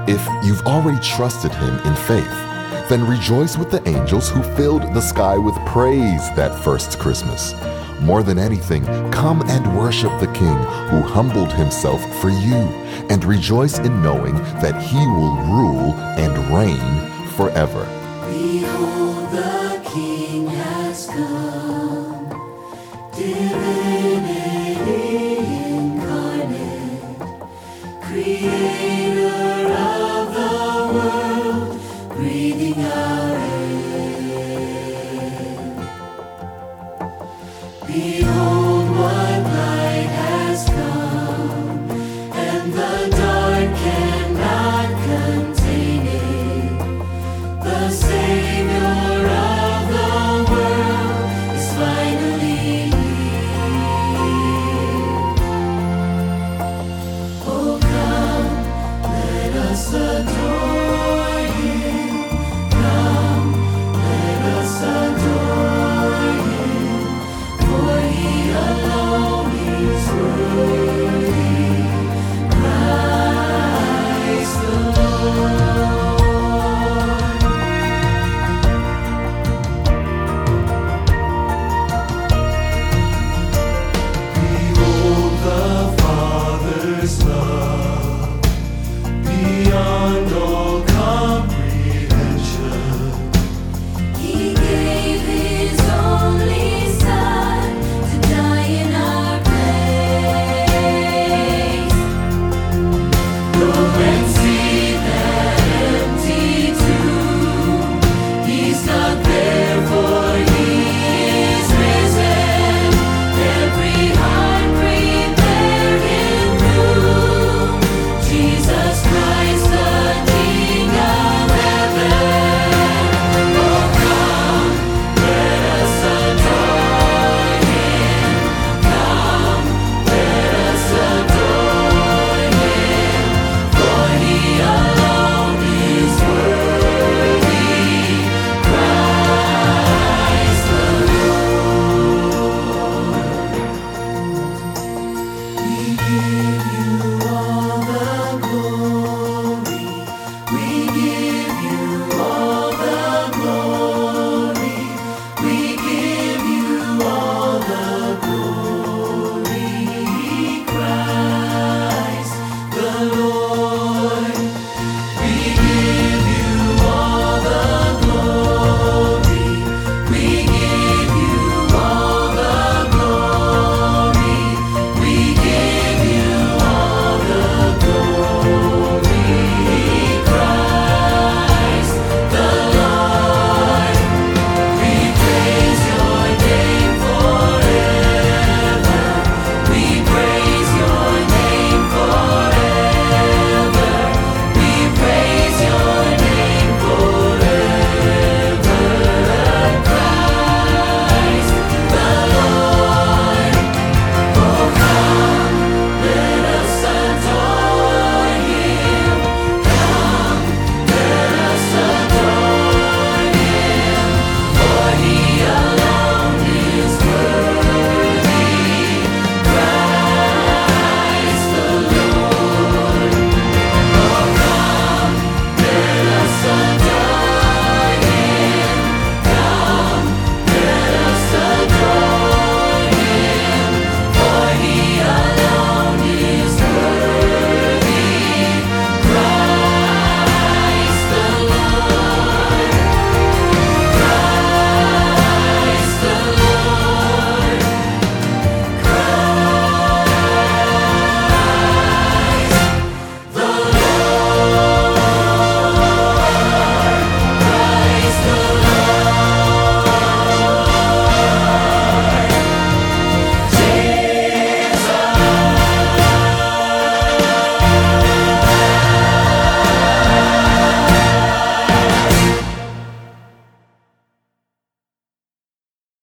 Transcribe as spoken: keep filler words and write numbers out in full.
If you've already trusted him in faith, then rejoice with the angels who filled the sky with praise that first Christmas. More than anything, come and worship the King who humbled himself for you, and rejoice in knowing that he will rule and reign forever. Behold, the King has come, divinity incarnate, Creator of the world, breathing out